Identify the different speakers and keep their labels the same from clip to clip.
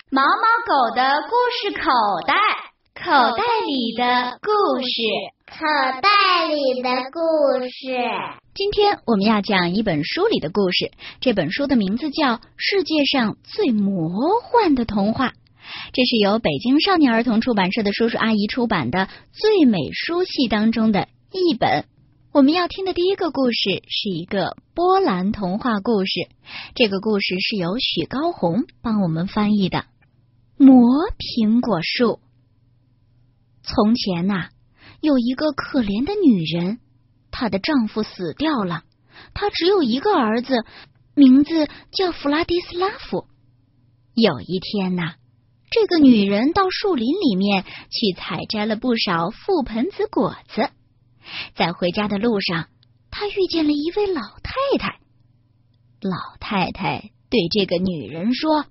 Speaker 1: 毛毛狗的故事口袋，口袋里的故事，
Speaker 2: 口袋里的故事。
Speaker 1: 今天我们要讲一本书里的故事，这本书的名字叫《世界上最魔幻的童话》，这是由北京少年儿童出版社的叔叔阿姨出版的最美书系当中的一本。我们要听的第一个故事是一个波兰童话故事，这个故事是由许高红帮我们翻译的。魔苹果树。从前呐，有一个可怜的女人，她的丈夫死掉了，她只有一个儿子，名字叫弗拉迪斯拉夫。有一天呐，这个女人到树林里面去采摘了不少覆盆子果子，在回家的路上，她遇见了一位老太太。老太太对这个女人说：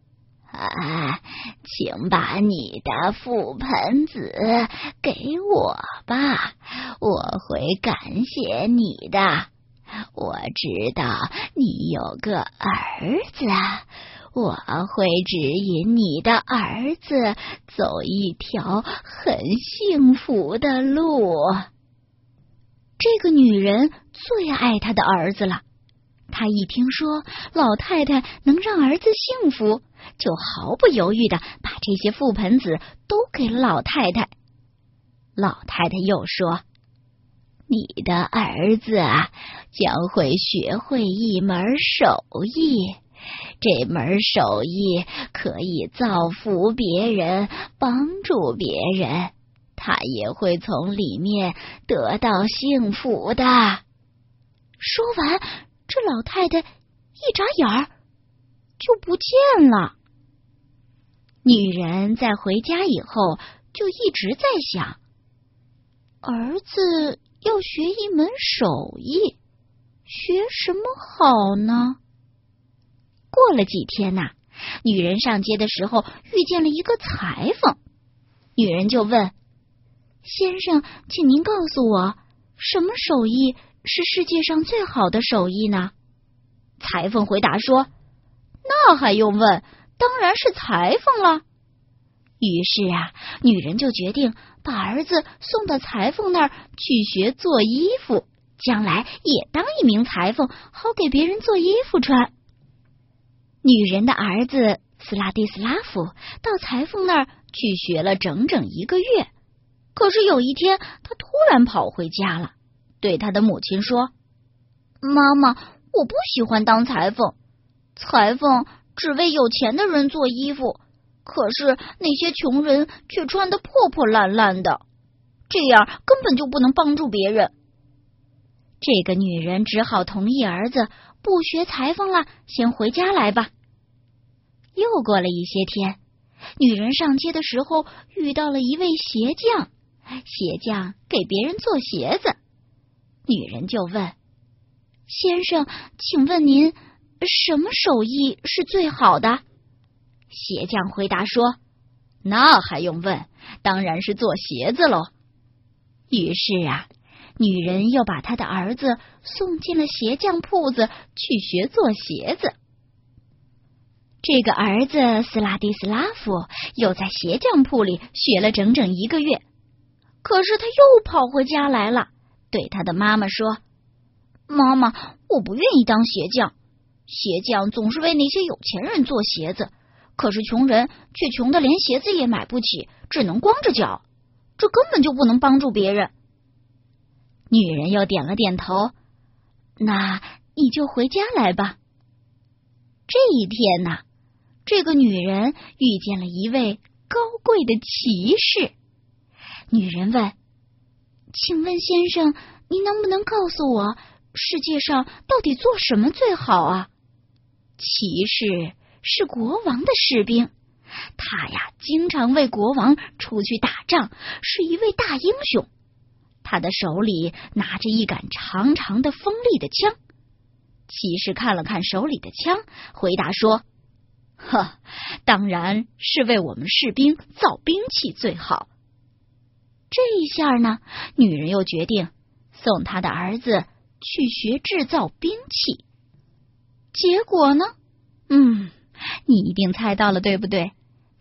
Speaker 1: 请把你的覆盆子给我吧，我会感谢你的。我知道你有个儿子，我会指引你的儿子走一条很幸福的路。这个女人最爱她的儿子了，她一听说老太太能让儿子幸福，就毫不犹豫地把这些覆盆子都给了老太太。老太太又说：你的儿子将会学会一门手艺，这门手艺可以造福别人，帮助别人，他也会从里面得到幸福的。说完，这老太太一眨眼儿就不见了。女人在回家以后就一直在想，儿子要学一门手艺，学什么好呢？过了几天呐，女人上街的时候遇见了一个裁缝。女人就问：先生，请您告诉我，什么手艺是世界上最好的手艺呢？裁缝回答说：那还用问，当然是裁缝了。于是女人就决定把儿子送到裁缝那儿去学做衣服，将来也当一名裁缝，好给别人做衣服穿。女人的儿子斯拉蒂斯拉夫到裁缝那儿去学了整整1个月，可是有一天他突然跑回家了，对他的母亲说：妈妈，我不喜欢当裁缝，裁缝只为有钱的人做衣服，可是那些穷人却穿得破破烂烂的，这样根本就不能帮助别人。这个女人只好同意儿子不学裁缝了，先回家来吧。又过了一些天，女人上街的时候遇到了一位鞋匠，鞋匠给别人做鞋子。女人就问：先生，请问您什么手艺是最好的？鞋匠回答说：那还用问，当然是做鞋子喽。于是女人又把她的儿子送进了鞋匠铺子去学做鞋子。这个儿子斯拉蒂斯拉夫又在鞋匠铺里学了整整1个月，可是他又跑回家来了，对他的妈妈说：妈妈，我不愿意当鞋匠，鞋匠总是为那些有钱人做鞋子，可是穷人却穷得连鞋子也买不起，只能光着脚，这根本就不能帮助别人。女人又点了点头：那你就回家来吧。这一天呐，这个女人遇见了一位高贵的骑士。女人问：请问先生，您能不能告诉我，世界上到底做什么最好啊？骑士是国王的士兵，他经常为国王出去打仗，是一位大英雄。他的手里拿着一杆长长的锋利的枪。骑士看了看手里的枪，回答说：当然是为我们士兵造兵器最好。这一下呢，女人又决定送她的儿子去学制造兵器。结果呢，你一定猜到了，对不对？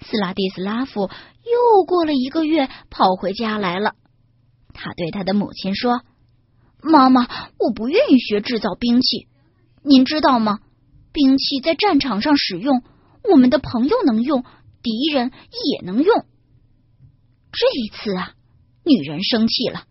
Speaker 1: 斯拉蒂斯拉夫又过了1个月跑回家来了。他对他的母亲说：“妈妈，我不愿意学制造兵器。您知道吗？兵器在战场上使用，我们的朋友能用，敌人也能用。”这一次啊，女人生气了。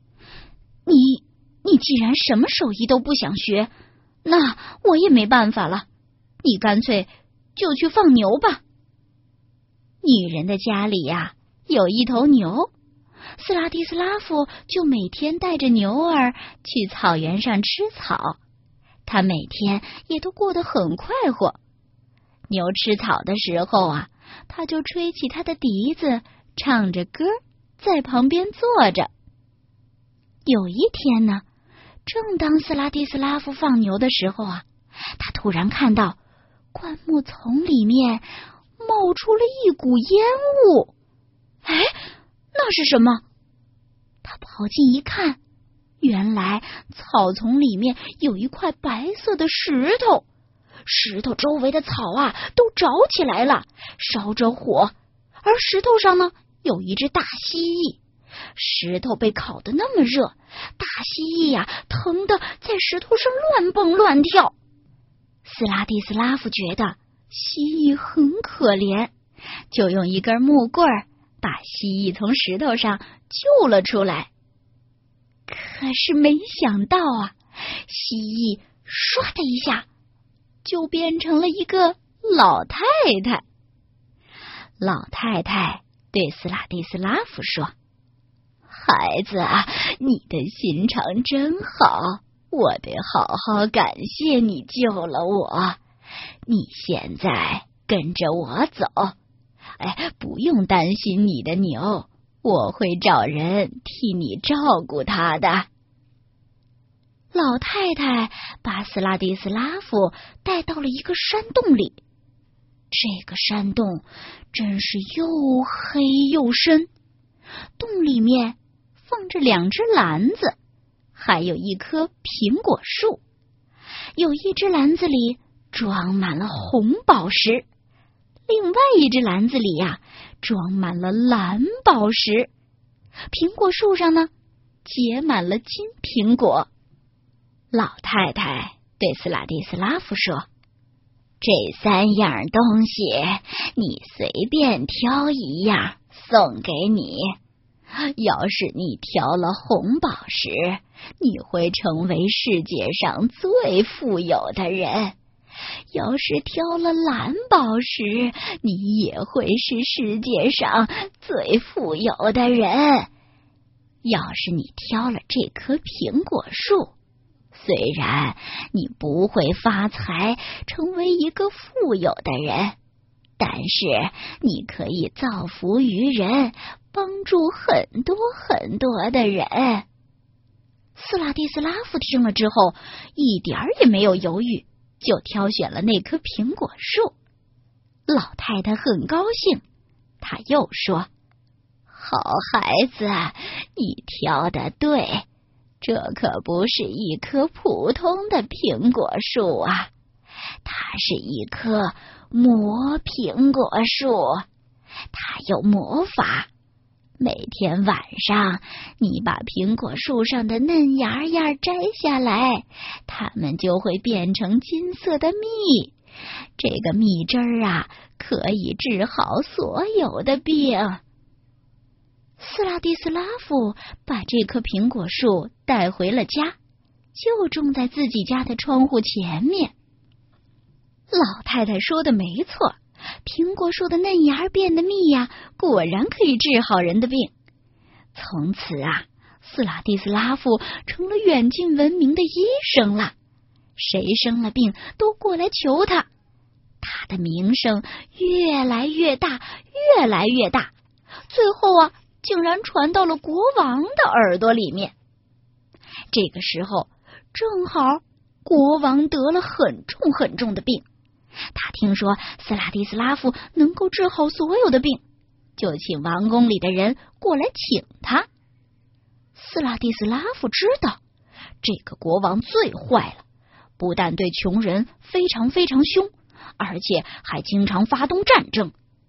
Speaker 1: 你既然什么手艺都不想学，那我也没办法了。你干脆就去放牛吧。女人的家里呀，有一头牛，斯拉蒂斯拉夫就每天带着牛儿去草原上吃草。他每天也都过得很快活。牛吃草的时候啊，他就吹起他的笛子，唱着歌，在旁边坐着。有一天呢，正当斯拉蒂斯拉夫放牛的时候啊，他突然看到灌木丛里面冒出了一股烟雾。哎，那是什么？他跑近一看，原来草丛里面有一块白色的石头，石头周围的草啊都着起来了，烧着火，而石头上呢有一只大蜥蜴。石头被烤得那么热，大蜥蜴呀，疼得在石头上乱蹦乱跳。斯拉蒂斯拉夫觉得蜥蜴很可怜，就用一根木棍把蜥蜴从石头上救了出来。可是没想到啊，蜥蜴唰的一下就变成了一个老太太。老太太对斯拉蒂斯拉夫说：“孩子啊，你的心肠真好，我得好好感谢你救了我。你现在跟着我走，不用担心你的牛，我会找人替你照顾它的。”老太太把斯拉蒂斯拉夫带到了一个山洞里。这个山洞真是又黑又深，洞里面放着2只篮子，还有一棵苹果树。有一只篮子里装满了红宝石，另外一只篮子里呀，装满了蓝宝石。苹果树上呢，结满了金苹果。老太太对斯拉蒂斯拉夫说：“这3样东西，你随便挑一样送给你。要是你挑了红宝石，你会成为世界上最富有的人；要是挑了蓝宝石，你也会是世界上最富有的人。要是你挑了这棵苹果树，虽然你不会发财，成为一个富有的人，但是你可以造福于人，帮助很多很多的人。”斯拉蒂斯拉夫听了之后，一点儿也没有犹豫，就挑选了那棵苹果树。老太太很高兴，她又说：“好孩子，你挑的对，这可不是一棵普通的苹果树啊，它是一棵魔苹果树，它有魔法。每天晚上，你把苹果树上的嫩芽芽摘下来，它们就会变成金色的蜜。这个蜜汁儿啊，可以治好所有的病。”斯拉蒂斯拉夫把这棵苹果树带回了家，就种在自己家的窗户前面。老太太说的没错，苹果树的嫩芽变的蜜呀，果然可以治好人的病。从此啊，斯拉蒂斯拉夫成了远近闻名的医生了，谁生了病都过来求他。他的名声越来越大，越来越大，最后啊，竟然传到了国王的耳朵里面。这个时候，正好国王得了很重很重的病，他听说斯拉蒂斯拉夫能够治好所有的病，就请王宫里的人过来请他。斯拉蒂斯拉夫知道这个国王最坏了，不但对穷人非常非常凶，而且还经常发动战争。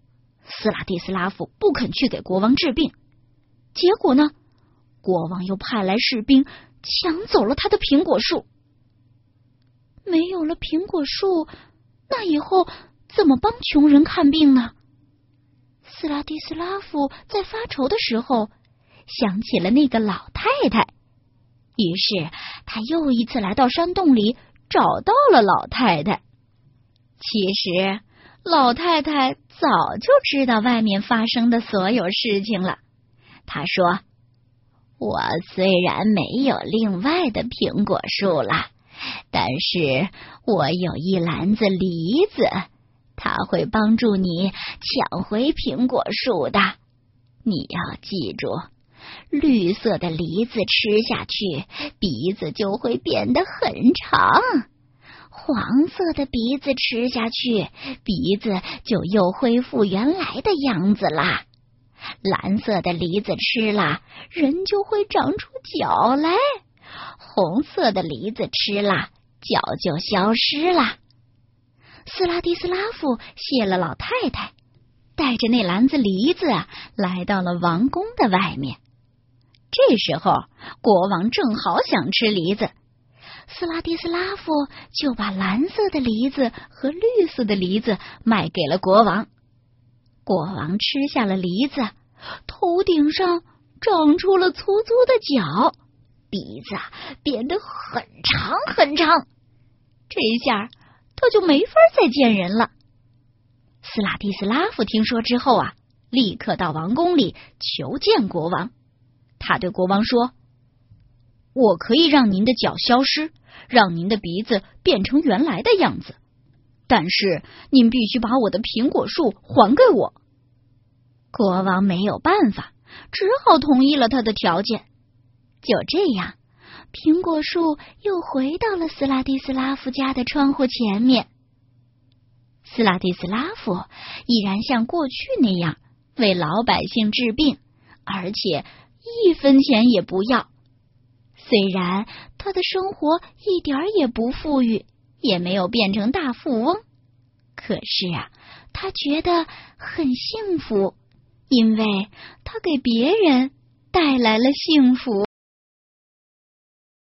Speaker 1: 斯拉蒂斯拉夫不肯去给国王治病，结果呢，国王又派来士兵抢走了他的苹果树。没有了苹果树，那以后怎么帮穷人看病呢？斯拉蒂斯拉夫在发愁的时候，想起了那个老太太，于是他又一次来到山洞里，找到了老太太。其实老太太早就知道外面发生的所有事情了。她说，我虽然没有另外的苹果树了，但是我有一篮子梨子，它会帮助你抢回苹果树的。你要记住，绿色的梨子吃下去，鼻子就会变得很长；黄色的鼻子吃下去，鼻子就又恢复原来的样子啦。蓝色的梨子吃了，人就会长出脚来；红色的梨子吃了，脚就消失了。斯拉蒂斯拉夫谢了老太太，带着那篮子梨子来到了王宫的外面。这时候国王正好想吃梨子，斯拉蒂斯拉夫就把蓝色的梨子和绿色的梨子卖给了国王。国王吃下了梨子，头顶上长出了粗粗的角，鼻子变得很长很长，这下他就没法再见人了。斯拉蒂斯拉夫听说之后立刻到王宫里求见国王。他对国王说，我可以让您的脚消失，让您的鼻子变成原来的样子，但是您必须把我的苹果树还给我。国王没有办法，只好同意了他的条件。就这样，苹果树又回到了斯拉蒂斯拉夫家的窗户前面。斯拉蒂斯拉夫依然像过去那样为老百姓治病，而且1分钱也不要。虽然他的生活一点也不富裕，也没有变成大富翁，可是他觉得很幸福，因为他给别人带来了幸福。